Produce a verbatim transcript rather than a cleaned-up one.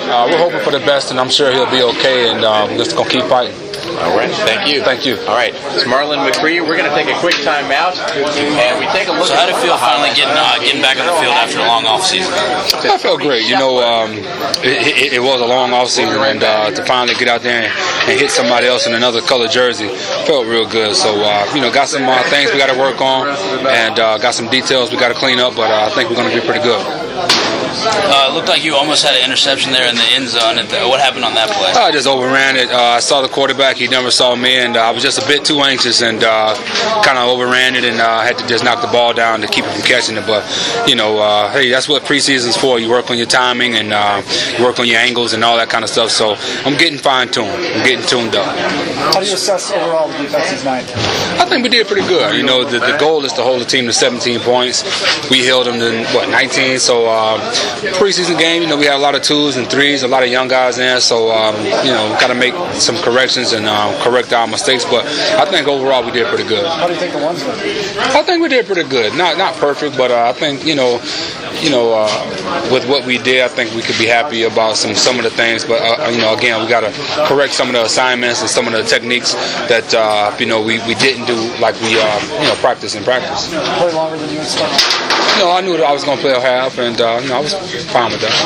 Uh, we're hoping for the best, and I'm sure he'll be okay, and uh, we're just going to keep fighting. All right, thank you. Thank you. All right, it's Marlon McCree. We're going to take a quick time out, and we take a look. So how did it feel finally getting uh, getting back on the field after a long off season? I felt great. You know, um, it, it, it was a long off season, and uh, to finally get out there and, and hit somebody else in another color jersey felt real good. So, uh, you know, got some uh, things we got to work on, and uh, got some details we got to clean up, but uh, I think we're going to be pretty good. Uh, it looked like you almost had an interception there in the end zone. What happened on that play? I just overran it. Uh, I saw the quarterback. He never saw me, and uh, I was just a bit too anxious and uh, kind of overran it, and uh, had to just knock the ball down to keep it from catching it. But, you know, uh, hey, that's what preseason's for. You work on your timing, and uh, you work on your angles and all that kind of stuff. So I'm getting fine-tuned. I'm getting tuned up. How do you assess overall the defensive night? I think we did pretty good. You know, the, the goal is to hold the team to seventeen points. We held them to, what, nineteen? So, uh, preseason game, you know, we had a lot of twos and threes, a lot of young guys in there, so, um, you know, got to make some corrections and um, correct our mistakes, but I think overall we did pretty good. How do you think the ones went? I think we did pretty good. Not not perfect, but uh, I think, you know, you know, uh, with what we did, I think we could be happy about some, some of the things, but, uh, you know, again, we got to correct some of the assignments and some of the techniques that, uh, you know, we, we didn't do like we, uh, you know, practice in practice. Play longer than you expected? No, I knew that I was going to play a half, and uh, you know, I was fine with that.